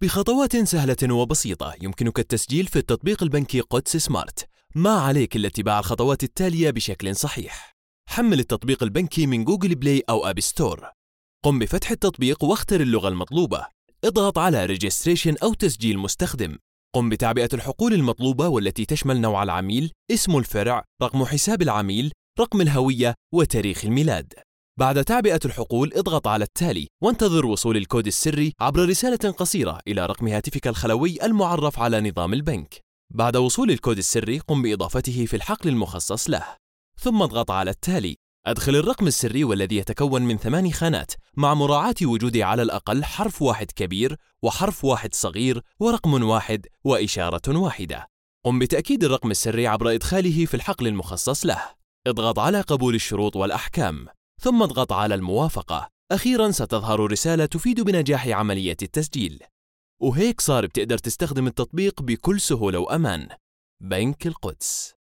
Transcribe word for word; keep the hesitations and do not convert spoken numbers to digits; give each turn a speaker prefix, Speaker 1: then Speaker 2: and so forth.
Speaker 1: بخطوات سهلة وبسيطة يمكنك التسجيل في التطبيق البنكي قدس سمارت. ما عليك إلا اتباع الخطوات التالية بشكل صحيح. حمل التطبيق البنكي من جوجل بلاي أو أب ستور. قم بفتح التطبيق واختر اللغة المطلوبة. اضغط على ريجستريشن أو تسجيل مستخدم. قم بتعبئة الحقول المطلوبة والتي تشمل نوع العميل، اسم الفرع، رقم حساب العميل، رقم الهوية، وتاريخ الميلاد. بعد تعبئة الحقول اضغط على التالي وانتظر وصول الكود السري عبر رسالة قصيرة إلى رقم هاتفك الخلوي المعرف على نظام البنك. بعد وصول الكود السري قم بإضافته في الحقل المخصص له، ثم اضغط على التالي. أدخل الرقم السري والذي يتكون من ثماني خانات مع مراعاة وجود على الأقل حرف واحد كبير وحرف واحد صغير ورقم واحد وإشارة واحدة. قم بتأكيد الرقم السري عبر إدخاله في الحقل المخصص له. اضغط على قبول الشروط والأحكام، ثم اضغط على الموافقة. أخيراً ستظهر رسالة تفيد بنجاح عملية التسجيل. وهيك صار بتقدر تستخدم التطبيق بكل سهولة وأمان. بنك القدس.